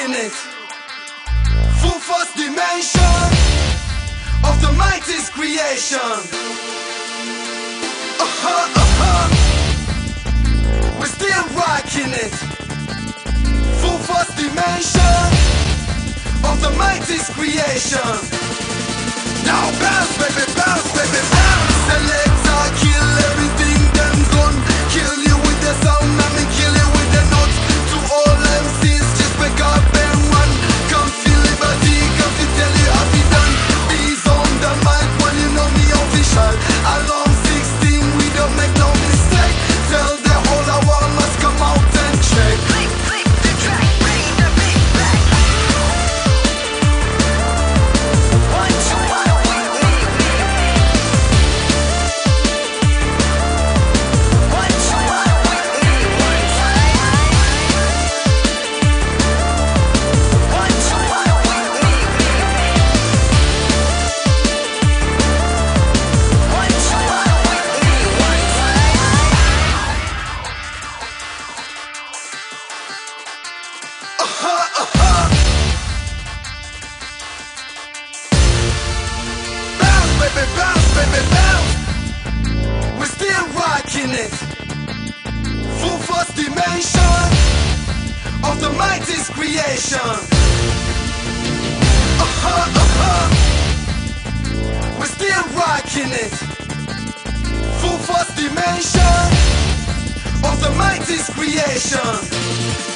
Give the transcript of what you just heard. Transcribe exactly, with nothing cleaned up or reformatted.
rocking it. Full first dimension of the mightiest creation. Uh-huh, uh-huh. We're still rocking it. Full first dimension of the mightiest creation. Now bounce, baby, bounce, baby, bounce. Selector, kill everything, then gun. Kill you with the sound, I mean kill you with the notes. To all M Cs, just wake up and run. Come feel liberty, come to tell you how be done. Bees on the mic when you know me official. Along sixteen, we don't make no mistake. Tell the whole our world must come out and check. Click, click the track, bring the beat back. One, two, one, we, we, we, we. One, two, one, we, we, one time. One, two, one, we, we, we, we. One, two, one, we, we, one time. Uh-huh, uh-huh. Bounce, baby, bounce, baby, bounce. We're still rocking it. Full first dimension of the mightiest creation. Uh-huh, uh-huh. We're still rocking it. Full first dimension of the mightiest creation.